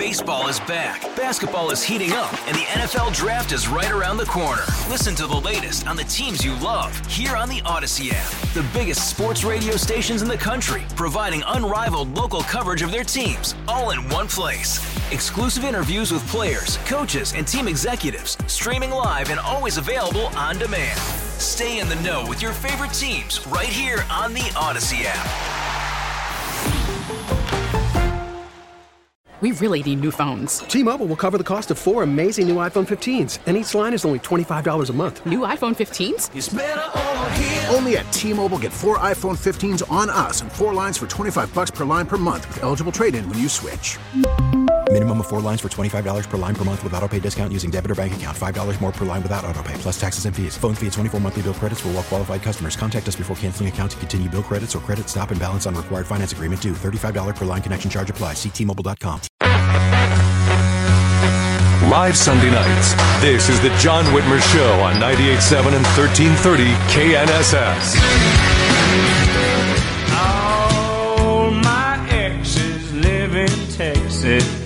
Baseball is back, basketball is heating up, and the NFL Draft is right around the corner. Listen to the latest on the teams you love here on the Odyssey app. The biggest sports radio stations in the country, providing unrivaled local coverage of their teams, all in one place. Exclusive interviews with players, coaches, and team executives, streaming live and always available on demand. Stay in the know with your favorite teams right here on the Odyssey app. We really need new phones. T-Mobile will cover the cost of 4 amazing new iPhone 15s, and each line is only $25 a month. New iPhone 15s? It's better over here. Only at T-Mobile, get 4 iPhone 15s on us and 4 lines for $25 per line per month with eligible trade-in when you switch. Minimum of 4 lines for $25 per line per month with autopay discount using debit or bank account. $5 more per line without autopay, plus taxes and fees. Phone fee at 24 monthly bill credits for well-qualified customers. Contact us before canceling account to continue bill credits or credit stop and balance on required finance agreement due. $35 per line connection charge applies. See T-Mobile.com. Live Sunday nights, this is the John Whitmer Show on 98.7 and 1330 KNSS. All my exes live in Texas,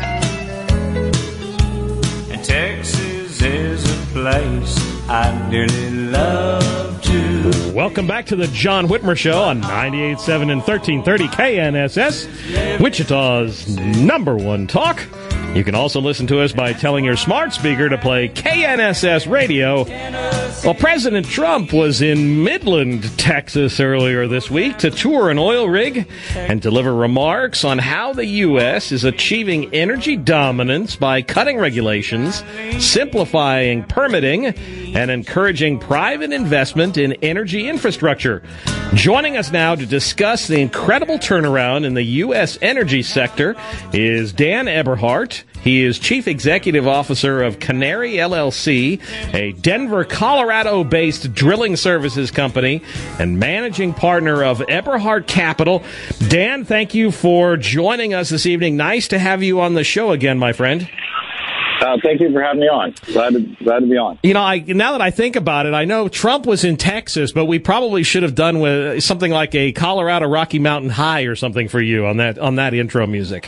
and Texas is a place I dearly love to. Welcome back to the John Whitmer Show on 98.7 and 1330 KNSS, Wichita's #1 talk. You can also listen to us by telling your smart speaker to play KNSS Radio. Well, President Trump was in Midland, Texas earlier this week to tour an oil rig and deliver remarks on how the U.S. is achieving energy dominance by cutting regulations, simplifying permitting, and encouraging private investment in energy infrastructure. Joining us now to discuss the incredible turnaround in the U.S. energy sector is Dan Eberhart. He is Chief Executive Officer of Canary LLC, a Denver, Colorado-based drilling services company, and managing partner of Eberhart Capital. Dan, thank you for joining us this evening. Nice to have you on the show again, my friend. Thank you for having me on. Glad to be on. You know, now that I think about it, I know Trump was in Texas, but we probably should have done with something like a Colorado Rocky Mountain High or something for you on that intro music.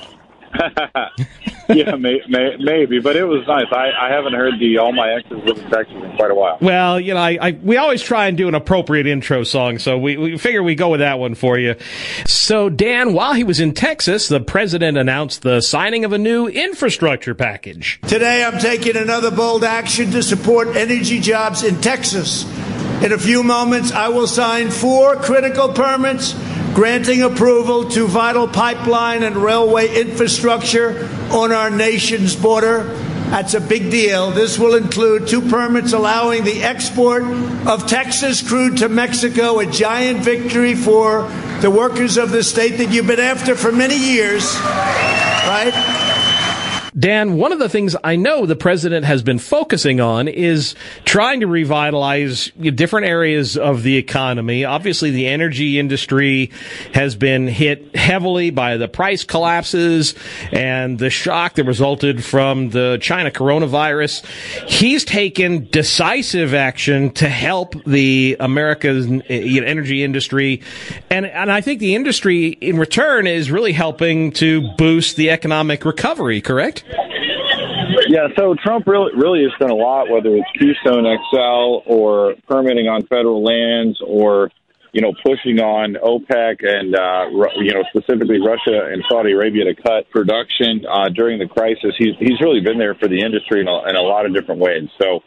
Yeah, maybe, but it was nice. I haven't heard the All My Exes Live in Texas in quite a while. Well, you know, we always try and do an appropriate intro song, so we figure we go with that one for you. So, Dan, while he was in Texas, the president announced the signing of a new infrastructure package. Today, I'm taking another bold action to support energy jobs in Texas. In a few moments, I will sign 4 critical permits granting approval to vital pipeline and railway infrastructure on our nation's border. That's a big deal. This will include 2 permits allowing the export of Texas crude to Mexico, a giant victory for the workers of the state that you've been after for many years, right? Dan, one of the things I know the president has been focusing on is trying to revitalize different areas of the economy. Obviously, the energy industry has been hit heavily by the price collapses and the shock that resulted from the China coronavirus. He's taken decisive action to help the America's energy industry. And I think the industry in return is really helping to boost the economic recovery, correct? Yeah, so Trump really has done a lot, whether it's Keystone XL or permitting on federal lands or, pushing on OPEC and, specifically Russia and Saudi Arabia to cut production during the crisis. He's really been there for the industry in a lot of different ways. So,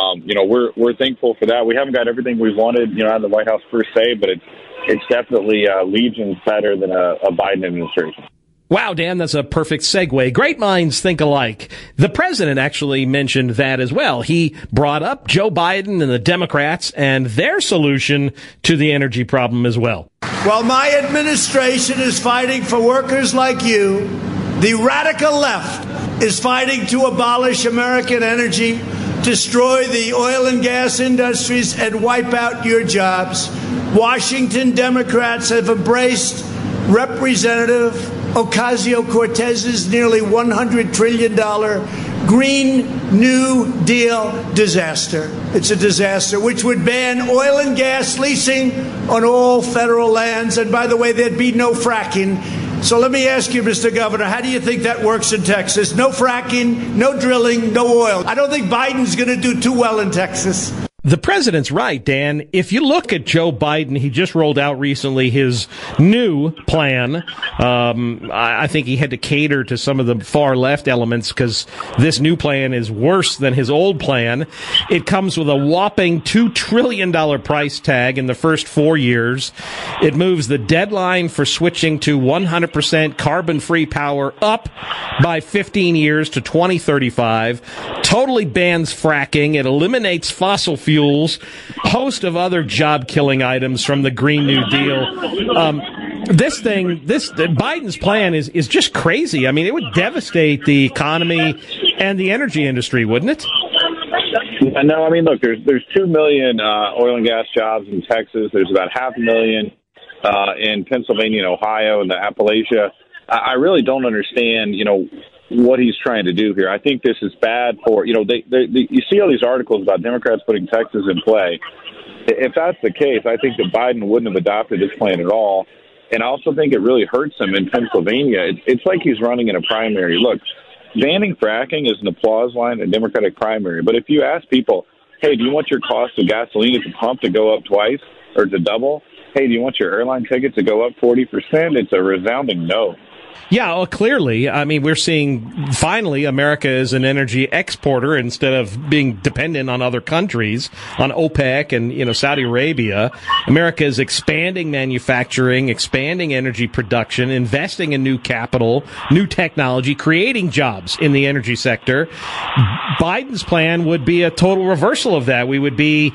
we're thankful for that. We haven't got everything we wanted, out of the White House per se, but it's definitely legions better than a Biden administration. Wow, Dan, that's a perfect segue. Great minds think alike. The president actually mentioned that as well. He brought up Joe Biden and the Democrats and their solution to the energy problem as well. While my administration is fighting for workers like you, the radical left is fighting to abolish American energy, destroy the oil and gas industries, and wipe out your jobs. Washington Democrats have embraced Representative Ocasio-Cortez's nearly $100 trillion Green New Deal disaster. It's a disaster which would ban oil and gas leasing on all federal lands. And by the way, there'd be no fracking So let me ask you, Mr. Governor, how do you think that works in Texas? No fracking, no drilling, no oil. I don't think Biden's going to do too well in Texas. The president's right, Dan. If you look at Joe Biden, he just rolled out recently his new plan. I think he had to cater to some of the far left elements because this new plan is worse than his old plan. It comes with a whopping $2 trillion price tag in the first 4 years. It moves the deadline for switching to 100% carbon-free power up by 15 years to 2035. Totally bans fracking. It eliminates fossil fuels. Host of other job-killing items from the Green New Deal. Biden's plan is just crazy. I mean, it would devastate the economy and the energy industry, wouldn't it? No, I mean, look, there's 2 million oil and gas jobs in Texas. There's about 500,000 in Pennsylvania and Ohio and the Appalachia. I really don't understand, what he's trying to do here. I think this is bad for, you see all these articles about Democrats putting Texas in play. If that's the case, I think that Biden wouldn't have adopted this plan at all. And I also think it really hurts him in Pennsylvania. It's like he's running in a primary. Look, banning fracking is an applause line in a Democratic primary. But if you ask people, hey, do you want your cost of gasoline at the pump to go up twice or to double? Hey, do you want your airline ticket to go up 40%? It's a resounding no. Yeah, well, clearly. I mean, we're seeing finally America is an energy exporter instead of being dependent on other countries, on OPEC and, Saudi Arabia. America is expanding manufacturing, expanding energy production, investing in new capital, new technology, creating jobs in the energy sector. Biden's plan would be a total reversal of that. It would be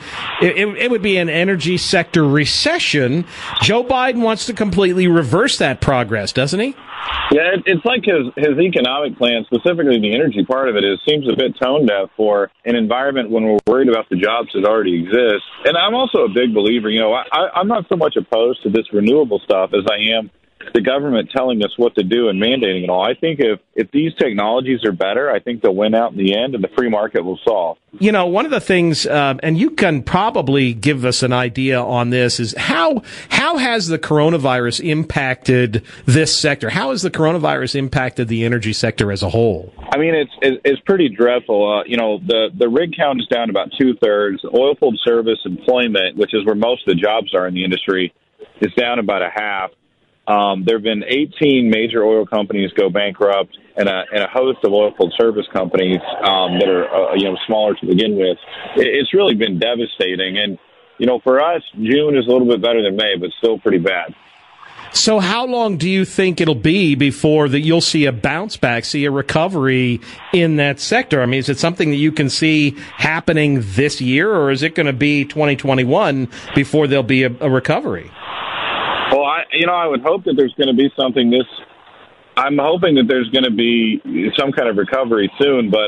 an energy sector recession. Joe Biden wants to completely reverse that progress, doesn't he? Yeah, it's like his economic plan, specifically the energy part of it, seems a bit tone deaf for an environment when we're worried about the jobs that already exist. And I'm also a big believer, I'm not so much opposed to this renewable stuff as I am the government telling us what to do and mandating it all. I think if these technologies are better, I think they'll win out in the end and the free market will solve. One of the things, and you can probably give us an idea on this, is how has the coronavirus impacted this sector? How has the coronavirus impacted the energy sector as a whole? I mean, it's pretty dreadful. The rig count is down about 2/3. Oilfield service employment, which is where most of the jobs are in the industry, is down about a half. There have been 18 major oil companies go bankrupt and a host of oilfield service companies that are smaller to begin with. It's really been devastating. And, for us, June is a little bit better than May, but still pretty bad. So how long do you think it'll be before that you'll see a bounce back, see a recovery in that sector? I mean, is it something that you can see happening this year, or is it going to be 2021 before there'll be a recovery? Well, I would hope that there's going to be something I'm hoping that there's going to be some kind of recovery soon, but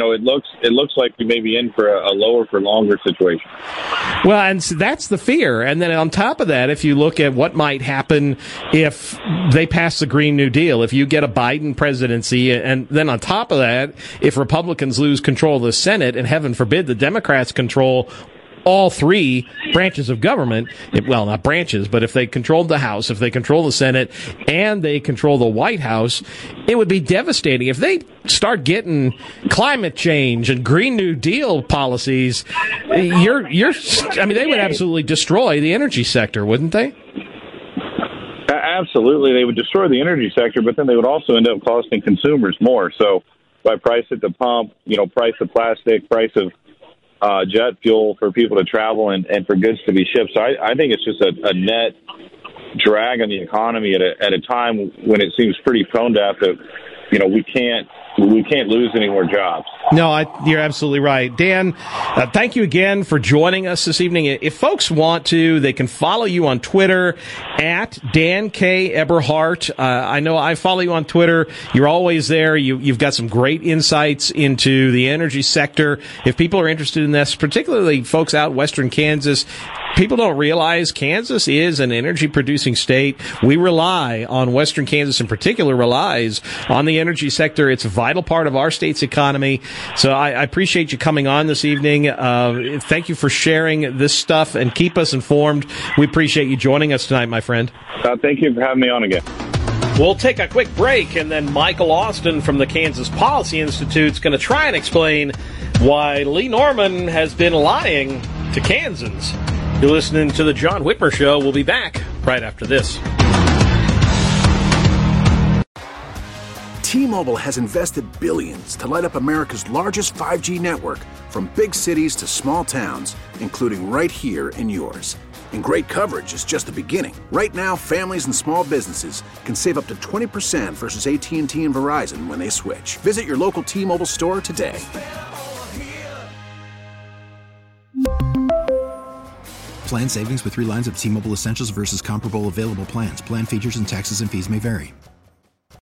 it looks like we may be in for a lower for longer situation. Well, and so that's the fear. And then on top of that, if you look at what might happen if they pass the Green New Deal, if you get a Biden presidency, and then on top of that, if Republicans lose control of the Senate, and heaven forbid the Democrats control all three branches of government, well, not branches, but if they controlled the House, if they control the Senate, and they control the White House, it would be devastating. If they start getting climate change and Green New Deal policies, they would absolutely destroy the energy sector, wouldn't they? Absolutely. They would destroy the energy sector, but then they would also end up costing consumers more. So by price at the pump, price of plastic, price of jet fuel for people to travel and for goods to be shipped. So I think it's just a net drag on the economy at a time when it seems pretty tone deaf that we can't lose any more jobs. No, you're absolutely right. Dan, thank you again for joining us this evening. If folks want to, they can follow you on Twitter at Dan K. Eberhardt. I know I follow you on Twitter. You're always there. You've got some great insights into the energy sector. If people are interested in this, particularly folks out in western Kansas, people don't realize Kansas is an energy-producing state. We rely on western Kansas in particular, relies on the energy sector. It's a vital part of our state's economy. So I appreciate you coming on this evening. Thank you for sharing this stuff and keep us informed. We appreciate you joining us tonight, my friend. Thank you for having me on again. We'll take a quick break, and then Michael Austin from the Kansas Policy Institute is going to try and explain why Lee Norman has been lying to Kansans. You're listening to The John Whitmer Show. We'll be back right after this. T-Mobile has invested billions to light up America's largest 5G network, from big cities to small towns, including right here in yours. And great coverage is just the beginning. Right now, families and small businesses can save up to 20% versus AT&T and Verizon when they switch. Visit your local T-Mobile store today. Plan savings with 3 lines of T-Mobile Essentials versus comparable available plans. Plan features and taxes and fees may vary.